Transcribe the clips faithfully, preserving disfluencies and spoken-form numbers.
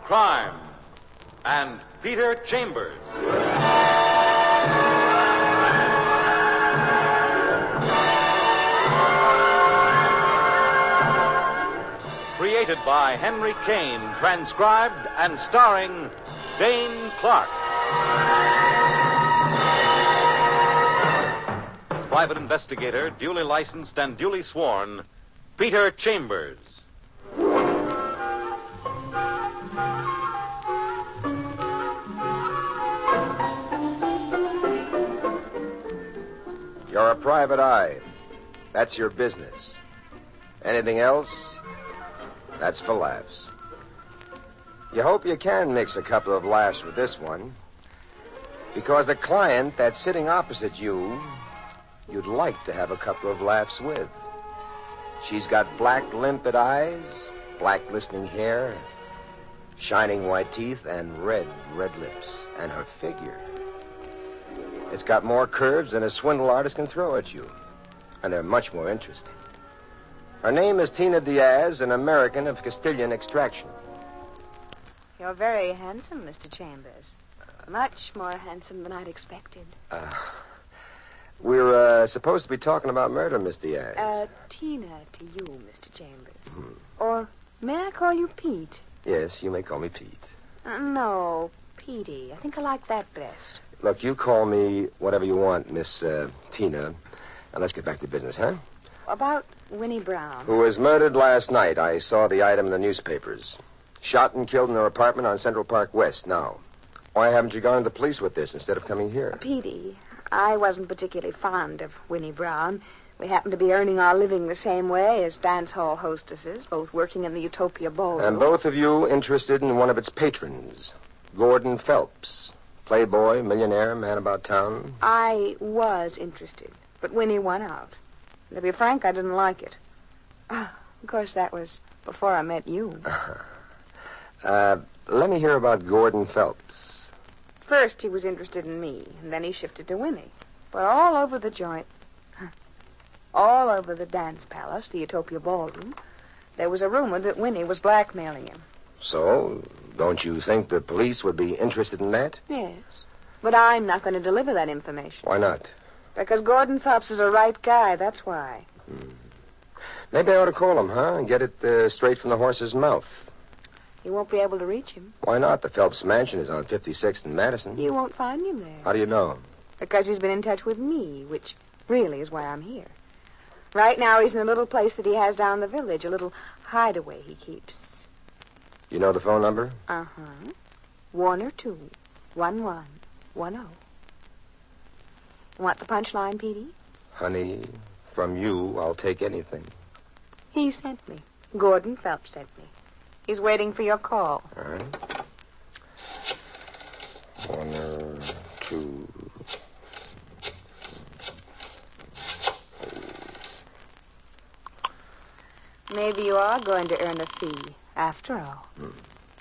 crime and Peter Chambers. Created by Henry Kane, transcribed and starring Dane Clark. Private investigator, duly licensed and duly sworn, Peter Chambers. You're a private eye. That's your business. Anything else? That's for laughs. You hope you can mix a couple of laughs with this one. Because the client that's sitting opposite you, you'd like to have a couple of laughs with. She's got black, limpid eyes, black, glistening hair, shining white teeth, and red, red lips. And her figure. It's got more curves than a swindle artist can throw at you. And they're much more interesting. Her name is Tina Diaz, an American of Castilian extraction. You're very handsome, Mister Chambers. Much more handsome than I'd expected. Uh, we're uh, supposed to be talking about murder, Miss Diaz. Uh, Tina to you, Mister Chambers. Hmm. Or may I call you Pete? Yes, you may call me Pete. Uh, no, Petey. I think I like that best. Look, you call me whatever you want, Miss uh, Tina. Now, let's get back to business, huh? About Winnie Brown. Who was murdered last night. I saw the item in the newspapers. Shot and killed in her apartment on Central Park West. Now, why haven't you gone to the police with this instead of coming here? Petey, I wasn't particularly fond of Winnie Brown. We happened to be earning our living the same way as dance hall hostesses, both working in the Utopia Ballroom. And both of you interested in one of its patrons, Gordon Phelps. Playboy, millionaire, man about town. I was interested, but Winnie won out. To be frank, I didn't like it. Oh, of course, that was before I met you. Uh, let me hear about Gordon Phelps. First, he was interested in me, and then he shifted to Winnie. But all over the joint, all over the dance palace, the Utopia Ballroom, there was a rumor that Winnie was blackmailing him. So, don't you think the police would be interested in that? Yes. But I'm not going to deliver that information. Why not? Because Gordon Phelps is a right guy, that's why. Hmm. Maybe I ought to call him, huh? And get it uh, straight from the horse's mouth. You won't be able to reach him. Why not? The Phelps mansion is on fifty-sixth and Madison. You won't find him there. How do you know? Because he's been in touch with me, which really is why I'm here. Right now, he's in a little place that he has down the village, a little hideaway he keeps. You know the phone number? Uh-huh. One or two. One one. One oh. Want the punchline, Petey? Honey, from you, I'll take anything. He sent me. Gordon Phelps sent me. He's waiting for your call. All right. One or two. Maybe you are going to earn a fee, after all. Hmm.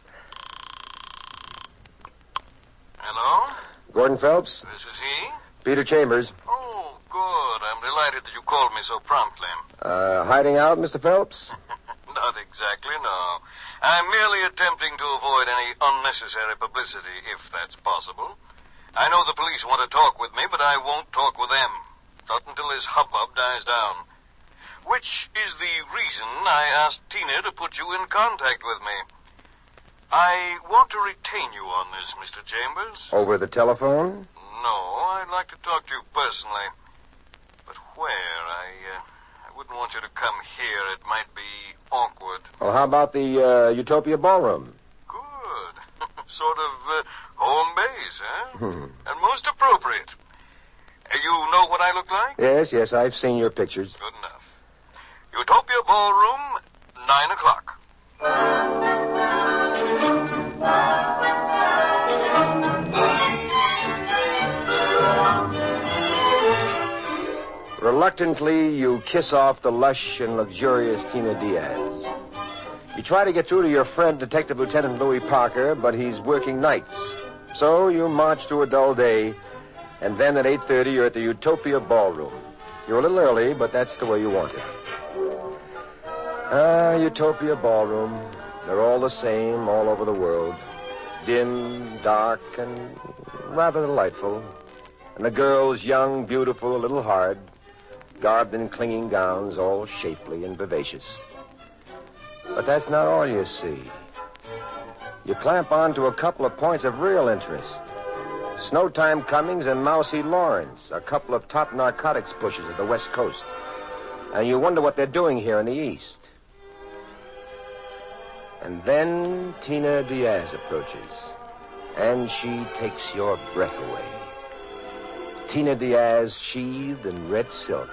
Hello? Gordon Phelps? This is he? Peter Chambers. Oh, good. I'm delighted that you called me so promptly. Uh, hiding out, Mister Phelps? Not exactly, no. I'm merely attempting to avoid any unnecessary publicity, if that's possible. I know the police want to talk with me, but I won't talk with them. Not until this hubbub dies down. Which is the reason I asked Tina to put you in contact with me. I want to retain you on this, Mister Chambers. Over the telephone? No, I'd like to talk to you personally. But where? I, uh, I wouldn't want you to come here. It might be awkward. Well, how about the uh, Utopia Ballroom? Good. Sort of uh, home base, huh? Hmm. And most appropriate. Uh, you know what I look like? Yes, yes, I've seen your pictures. Good enough. Utopia Ballroom, nine o'clock. Reluctantly, you kiss off the lush and luxurious Tina Diaz. You try to get through to your friend, Detective Lieutenant Louis Parker, but he's working nights. So you march through a dull day, and then at eight thirty, you're at the Utopia Ballroom. You're a little early, but that's the way you want it. Ah, Utopia Ballroom. They're all the same all over the world. Dim, dark, and rather delightful. And the girls young, beautiful, a little hard, garbed in clinging gowns, all shapely and vivacious. But that's not all you see. You clamp on to a couple of points of real interest. Snowtime Cummings and Mousy Lawrence, a couple of top narcotics pushers of the West Coast. And you wonder what they're doing here in the East. And then Tina Diaz approaches, and she takes your breath away. Tina Diaz sheathed in red silk.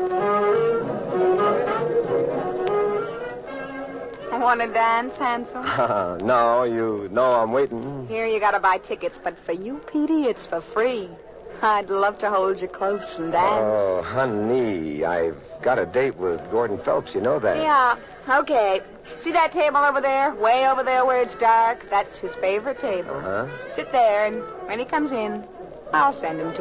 Want to dance, handsome? No, you know I'm waiting. Here, you gotta buy tickets, but for you, Petey, it's for free. I'd love to hold you close and dance. Oh, honey, I've got a date with Gordon Phelps, you know that. Yeah, okay. See that table over there? Way over there where it's dark? That's his favorite table. Uh-huh. Sit there, and when he comes in, I'll send him to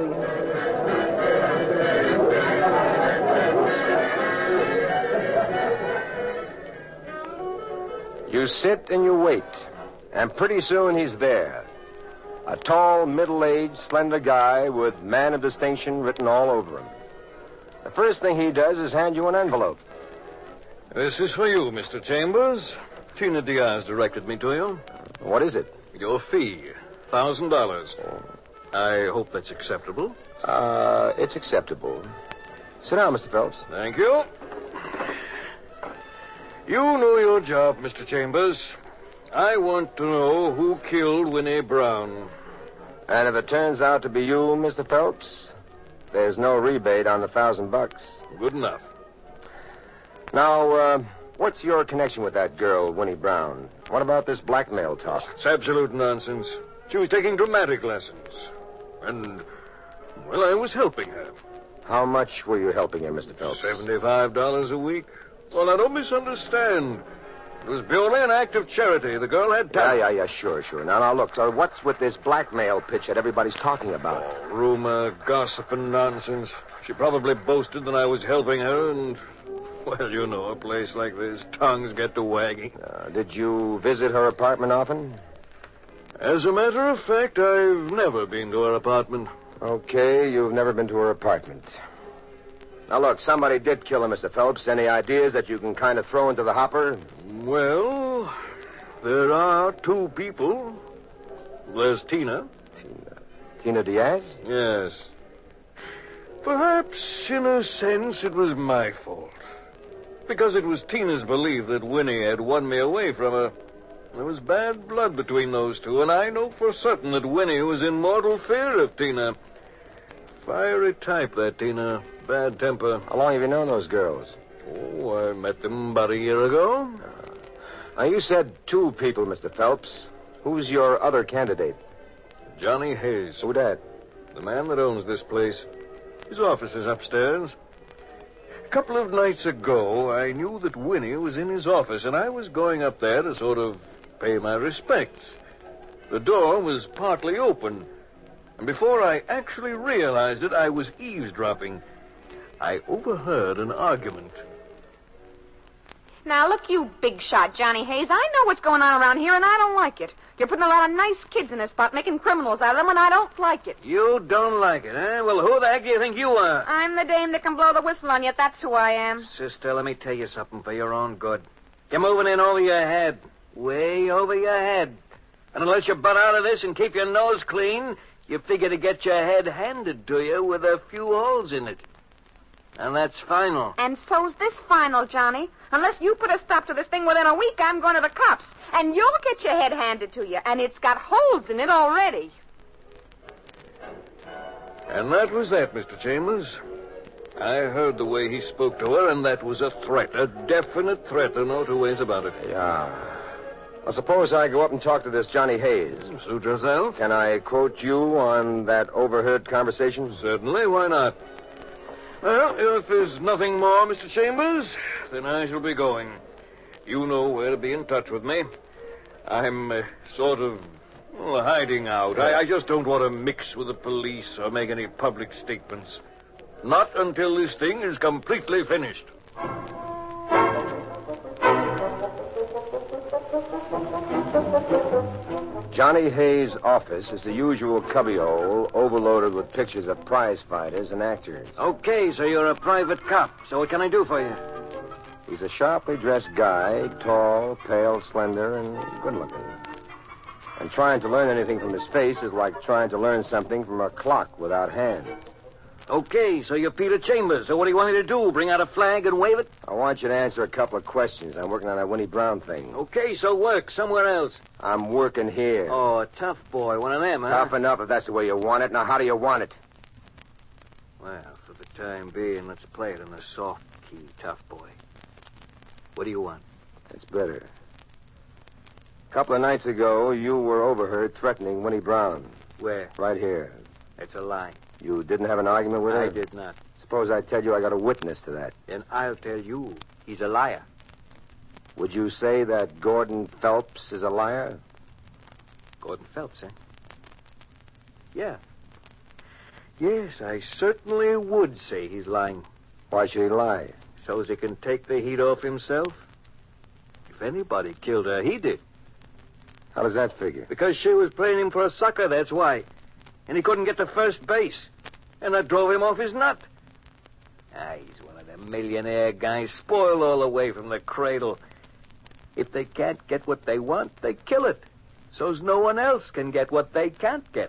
you. You sit and you wait, and pretty soon he's there. A tall, middle-aged, slender guy with man of distinction written all over him. The first thing he does is hand you an envelope. This is for you, Mister Chambers. Tina Diaz directed me to you. What is it? Your fee, one thousand dollars. I hope that's acceptable. Uh, it's acceptable. Sit down, Mister Phelps. Thank you. You know your job, Mister Chambers. I want to know who killed Winnie Brown. And if it turns out to be you, Mister Phelps, there's no rebate on the thousand bucks. Good enough. Now, uh, what's your connection with that girl, Winnie Brown? What about this blackmail talk? It's absolute nonsense. She was taking dramatic lessons. And, well, I was helping her. How much were you helping her, Mister Phelps? seventy-five dollars a week. Well, now, don't misunderstand. It was purely an act of charity. The girl had Yeah, talent. yeah, yeah, sure, sure. Now, now, look, so what's with this blackmail pitch that everybody's talking about? Oh, rumor, gossip, and nonsense. She probably boasted that I was helping her, and, well, you know, a place like this, tongues get to wagging. Uh, did you visit her apartment often? As a matter of fact, I've never been to her apartment. Okay, you've never been to her apartment. Now, look, somebody did kill her, Mister Phelps. Any ideas that you can kind of throw into the hopper? Well, there are two people. There's Tina. Tina. Tina Diaz? Yes. Perhaps, in a sense, it was my fault. Because it was Tina's belief that Winnie had won me away from her. There was bad blood between those two, and I know for certain that Winnie was in mortal fear of Tina. Fiery type, that Tina. Bad temper. How long have you known those girls? Oh, I met them about a year ago. Uh, now, you said two people, Mister Phelps. Who's your other candidate? Johnny Hayes. Who that? The man that owns this place. His office is upstairs. A couple of nights ago, I knew that Winnie was in his office, and I was going up there to sort of pay my respects. The door was partly open, and before I actually realized it, I was eavesdropping. I overheard an argument. Now, look, you big shot, Johnny Hayes. I know what's going on around here, and I don't like it. You're putting a lot of nice kids in this spot, making criminals out of them, and I don't like it. You don't like it, eh? Well, who the heck do you think you are? I'm the dame that can blow the whistle on you. That's who I am. Sister, let me tell you something for your own good. You're moving in over your head. Way over your head. And unless you butt out of this and keep your nose clean, you figure to get your head handed to you with a few holes in it. And that's final. And so's this final, Johnny. Unless you put a stop to this thing within a week, I'm going to the cops. And you'll get your head handed to you. And it's got holes in it already. And that was that, Mister Chambers. I heard the way he spoke to her, and that was a threat. A definite threat. There are no two ways about it. Yeah. Well, suppose I go up and talk to this Johnny Hayes. Suit yourself. Can I quote you on that overheard conversation? Certainly, why not? Well, if there's nothing more, Mister Chambers, then I shall be going. You know where to be in touch with me. I'm uh, sort of well, hiding out. I, I just don't want to mix with the police or make any public statements. Not until this thing is completely finished. Johnny Hayes' office is the usual cubbyhole overloaded with pictures of prize fighters and actors. Okay, so you're a private cop. So what can I do for you? He's a sharply dressed guy, tall, pale, slender, and good-looking. And trying to learn anything from his face is like trying to learn something from a clock without hands. Okay, so you're Peter Chambers. So what do you want me to do? Bring out a flag and wave it? I want you to answer a couple of questions. I'm working on that Winnie Brown thing. Okay, so work somewhere else. I'm working here. Oh, a tough boy. One of them, huh? Tough enough if that's the way you want it. Now, how do you want it? Well, for the time being, let's play it in the soft key, tough boy. What do you want? That's better. A couple of nights ago, you were overheard threatening Winnie Brown. Where? Right here. It's a lie. You didn't have an argument with her? I did not. Suppose I tell you I got a witness to that. Then I'll tell you he's a liar. Would you say that Gordon Phelps is a liar? Gordon Phelps, eh? Yeah. Yes, I certainly would say he's lying. Why should he lie? So as he can take the heat off himself. If anybody killed her, he did. How does that figure? Because she was playing him for a sucker, that's why. And he couldn't get to first base. And that drove him off his nut. Ah, he's one of them millionaire guys, spoiled all the way from the cradle. If they can't get what they want, they kill it. So's no one else can get what they can't get.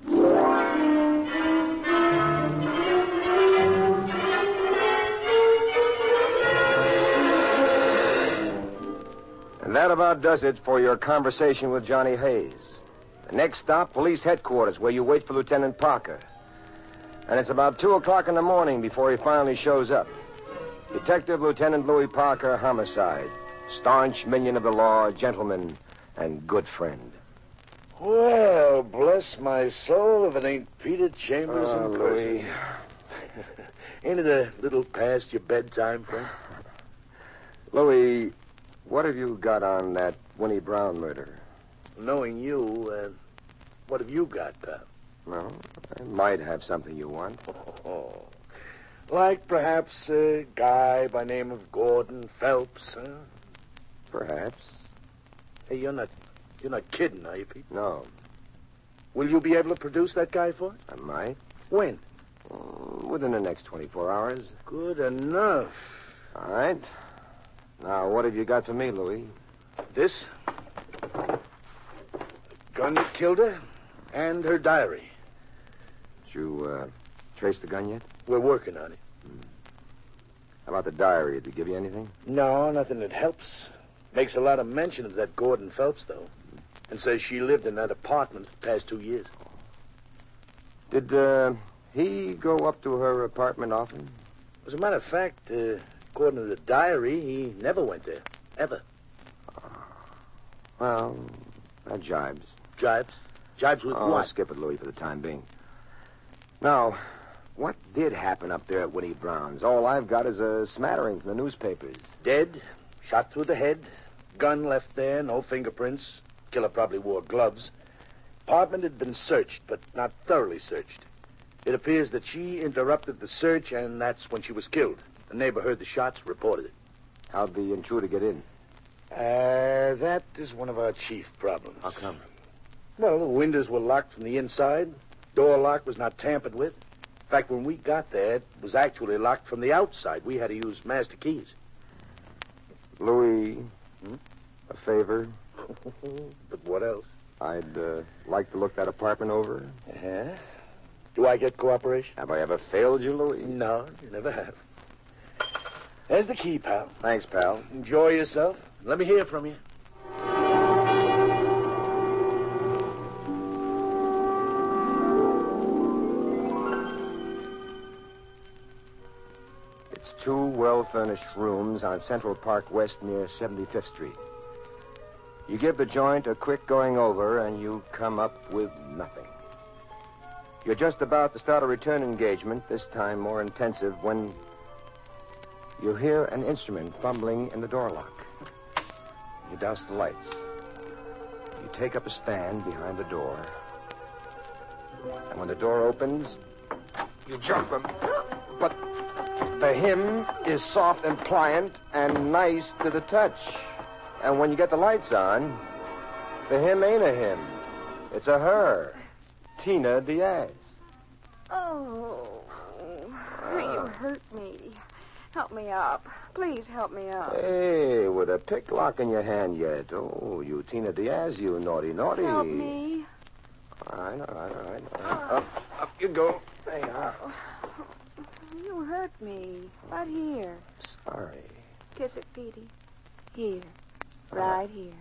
And that about does it for your conversation with Johnny Hayes. The next stop, police headquarters, where you wait for Lieutenant Parker. And it's about two o'clock in the morning before he finally shows up. Detective Lieutenant Louis Parker, homicide. Staunch minion of the law, gentleman, and good friend. Well, bless my soul if it ain't Peter Chambers Oh, in person. Louis. Ain't it a little past your bedtime, friend? Louis, what have you got on that Winnie Brown murder? Knowing you, uh, what have you got, pal? Well, I might have something you want. Oh, like perhaps a guy by name of Gordon Phelps, huh? Perhaps. Hey, you're not, you're not kidding, are you, Pete? No, Will you be able to produce that guy for us? I might. When? Uh, within the next twenty-four hours. Good enough. All right. Now, what have you got for me, Louis? This? Gun that killed her, and her diary. Did you uh, trace the gun yet? We're working on it. How about the diary? Did it give you anything? No, nothing that helps. Makes a lot of mention of that Gordon Phelps, though. And says she lived in that apartment the past two years. Did uh, he go up to her apartment often? As a matter of fact, uh, according to the diary, he never went there. Ever. Well, that jibes. Jibes? Jibes with Oh, what? skip it, Louis, for the time being. Now, what did happen up there at Winnie Brown's? All I've got is a smattering from the newspapers. Dead, shot through the head, gun left there, no fingerprints. Killer probably wore gloves. Apartment had been searched, but not thoroughly searched. It appears that she interrupted the search, and that's when she was killed. The neighbor heard the shots, reported it. How'd the intruder get in? Uh, that is one of our chief problems. How come? Well, the windows were locked from the inside. Door lock was not tampered with. In fact, when we got there, it was actually locked from the outside. We had to use master keys. Louis, Hmm? a favor. But what else? I'd uh, like to look that apartment over. Uh-huh. Do I get cooperation? Have I ever failed you, Louis? No, you never have. There's the key, pal. Thanks, pal. Enjoy yourself. Let me hear from you. It's two well-furnished rooms on Central Park West near seventy-fifth Street. You give the joint a quick going over, and you come up with nothing. You're just about to start a return engagement, this time more intensive, when you hear an instrument fumbling in the door lock. You douse the lights. You take up a stand behind the door. And when the door opens, you jump them. But the hymn is soft and pliant and nice to the touch. And when you get the lights on, the hymn ain't a hymn. It's a her. Tina Diaz. Oh, you hurt me. Help me up. Please help me up. Hey, with a picklock in your hand yet. Oh, you Tina Diaz, you naughty, naughty. Help me. All right, all right, all right. All right. Up, up you go. There you are. You hurt me. Right here. Sorry. Kiss it, Petey. Here. Right here.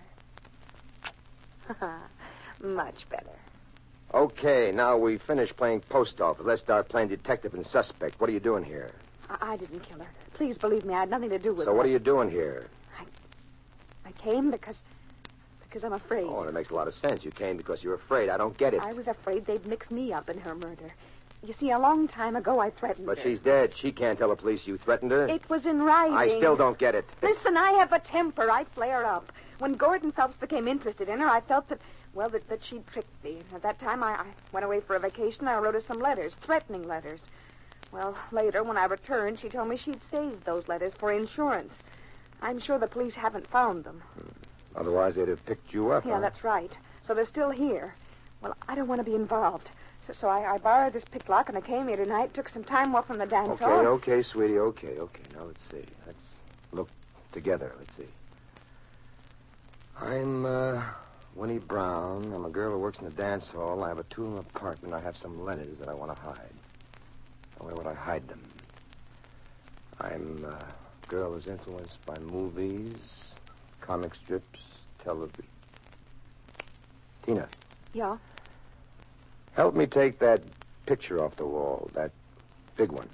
Much better. Okay, now we finished playing post office. Let's start playing detective and suspect. What are you doing here? I, I didn't kill her. Please believe me, I had nothing to do with So it. what are you doing here? I, I came because... because I'm afraid. Oh, that makes a lot of sense. You came because you're afraid. I don't get it. I was afraid they'd mix me up in her murder. You see, a long time ago I threatened But her. she's dead. She can't tell the police you threatened her. It was in writing. I still don't get it. Listen, I have a temper. I flare up. When Gordon Phelps became interested in her, I felt that, well, that, that she'd tricked me. At that time, I, I went away for a vacation. I wrote her some letters, threatening letters. Well, later, when I returned, she told me she'd saved those letters for insurance. I'm sure the police haven't found them. Hmm. Otherwise, they'd have picked you up. Yeah, huh? that's right. So they're still here. Well, I don't want to be involved. So, so I, I borrowed this picklock, and I came here tonight, took some time off from the dance Okay, hall. okay, sweetie, okay, okay. Now, let's see. Let's look together. Let's see. I'm, uh, Winnie Brown. I'm a girl who works in the dance hall. I have a two-room apartment. I have some letters that I want to hide. Now, where would I hide them? I'm uh, a girl who's influenced by movies, comic strips, television. Tina. Yeah? Help me take that picture off the wall, that big one.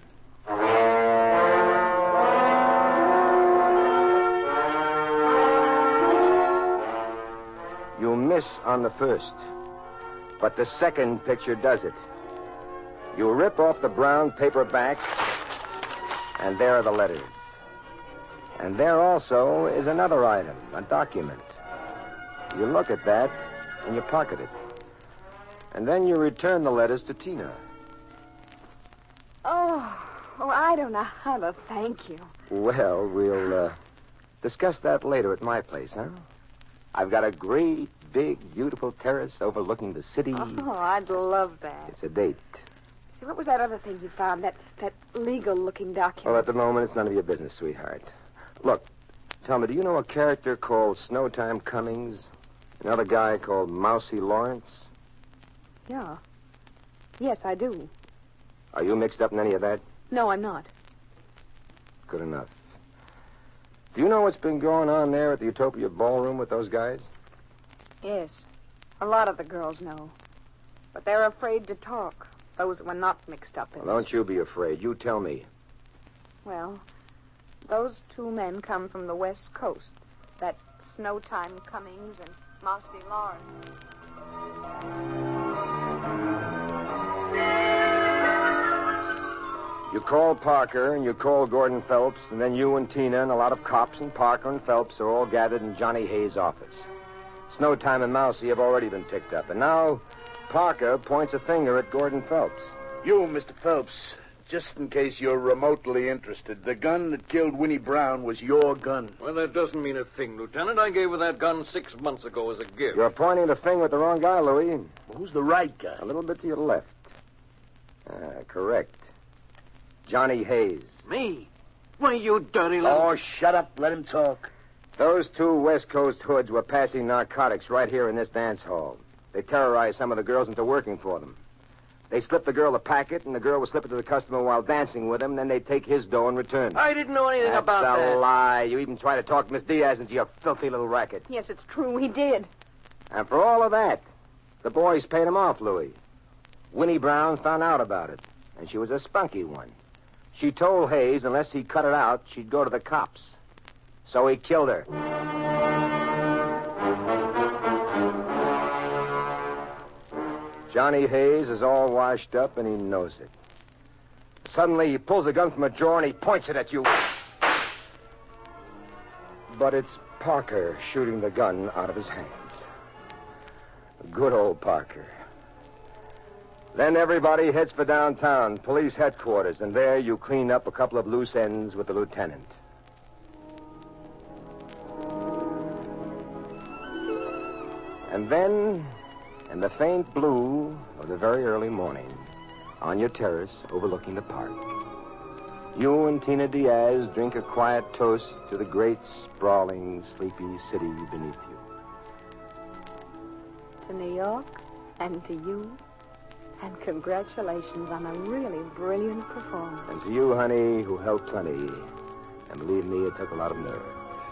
You miss on the first, but the second picture does it. You rip off the brown paper back, and there are the letters. And there also is another item, a document. You look at that, and you pocket it. And then you return the letters to Tina. Oh, oh, I don't know how to thank you. Well, we'll uh, discuss that later at my place, huh? I've got a great, big, beautiful terrace overlooking the city. Oh, I'd love that. It's a date. See, what was that other thing you found? That that legal-looking document? Well, at the moment, it's none of your business, sweetheart. Look, tell me, do you know a character called Snowtime Cummings? Another guy called Mousy Lawrence? Yeah. Yes, I do. Are you mixed up in any of that? No, I'm not. Good enough. Do you know what's been going on there at the Utopia Ballroom with those guys? Yes. A lot of the girls know. But they're afraid to talk. Those that were not mixed up in Well, it. don't you be afraid. You tell me. Well, those two men come from the West Coast. That Snowtime Cummings and Mousy Lawrence. You call Parker and you call Gordon Phelps, and then you and Tina and a lot of cops and Parker and Phelps are all gathered in Johnny Hayes' office. Snowtime and Mousy have already been picked up, and now Parker points a finger at Gordon Phelps. You, Mister Phelps, just in case you're remotely interested, the gun that killed Winnie Brown was your gun. Well, that doesn't mean a thing, Lieutenant. I gave her that gun six months ago as a gift. You're pointing the finger at the wrong guy, Louis. Well, who's the right guy? A little bit to your left. Ah, correct. Johnny Hayes. Me? Why, you dirty little... Oh, shut up. Let him talk. Those two West Coast hoods were passing narcotics right here in this dance hall. They terrorized some of the girls into working for them. They slipped the girl a packet, and the girl would slip it to the customer while dancing with him, then they'd take his dough in return. I didn't know anything That's about a that. lie. You even tried to talk Miss Diaz into your filthy little racket. Yes, it's true. He did. And for all of that, the boys paid him off, Louis. Winnie Brown found out about it, and she was a spunky one. She told Hayes unless he cut it out, she'd go to the cops. So he killed her. Johnny Hayes is all washed up, and he knows it. Suddenly, he pulls the gun from a drawer, and he points it at you. But it's Parker shooting the gun out of his hands. Good old Parker. Then everybody heads for downtown, police headquarters, and there you clean up a couple of loose ends with the lieutenant. And then, and the faint blue of the very early morning on your terrace overlooking the park. You and Tina Diaz drink a quiet toast to the great, sprawling, sleepy city beneath you. To New York and to you, and congratulations on a really brilliant performance. And to you, honey, who helped plenty. And believe me, it took a lot of nerve.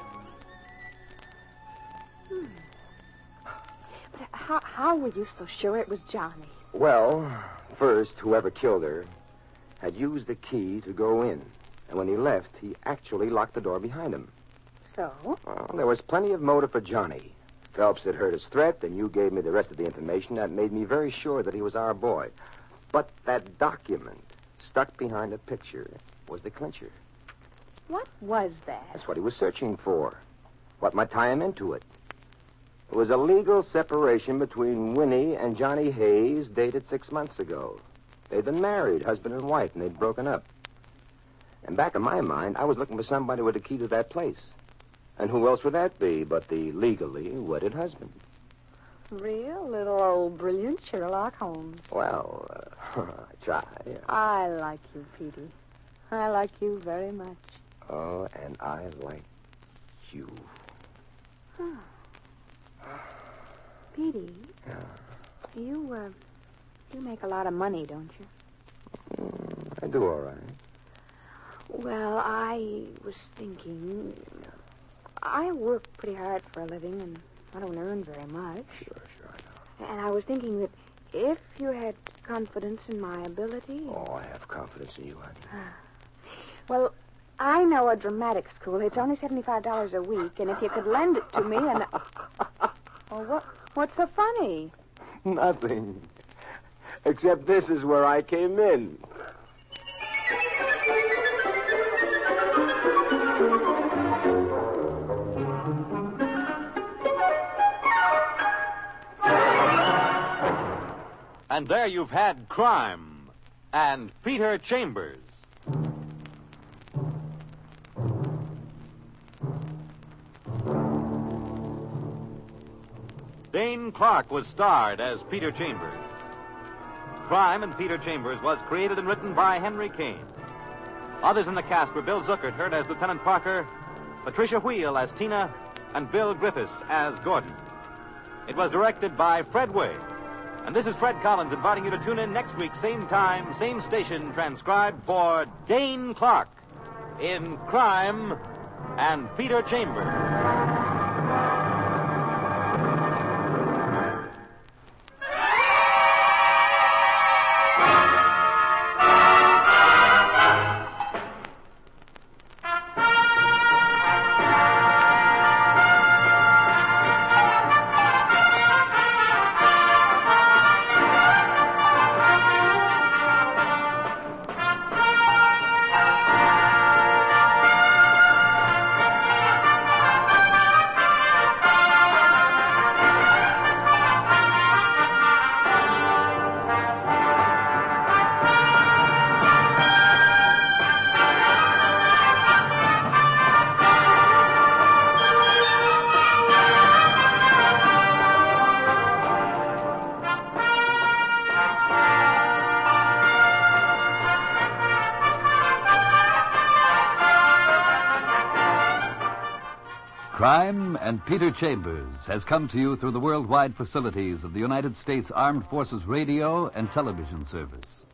Hmm. But how, how were you so sure it was Johnny? Well, first, whoever killed her had used the key to go in. And when he left, he actually locked the door behind him. So? Well, there was plenty of motive for Johnny. Phelps had heard his threat, and you gave me the rest of the information. That made me very sure that he was our boy. But that document stuck behind the picture was the clincher. What was that? That's what he was searching for. What might tie him into it. It was a legal separation between Winnie and Johnny Hayes dated six months ago. They'd been married, husband and wife, and they'd broken up. And back in my mind, I was looking for somebody with a key to that place. And who else would that be but the legally wedded husband? Real little old brilliant Sherlock Holmes. Well, uh, I try. I like you, Petey. I like you very much. Oh, and I like you. Petey. Yeah. You, uh, you make a lot of money, don't you? Mm, I do all right. Well, I was thinking... I work pretty hard for a living, and I don't earn very much. Sure, sure, I know. And I was thinking that if you had confidence in my ability... Oh, I have confidence in you, honey. Well, I know a dramatic school. It's only seventy-five dollars a week, and if you could lend it to me and... Well, what, what's so funny? Nothing. Except this is where I came in. And there you've had Crime and Peter Chambers. Dane Clark was starred as Peter Chambers. Crime and Peter Chambers was created and written by Henry Kane. Others in the cast were Bill Zuckert as Lieutenant Parker, Patricia Wheel as Tina, and Bill Griffiths as Gordon. It was directed by Fred Way. And this is Fred Collins inviting you to tune in next week, same time, same station, transcribed for Dane Clark in Crime and Peter Chambers. Crime and Peter Chambers has come to you through the worldwide facilities of the United States Armed Forces Radio and Television Service.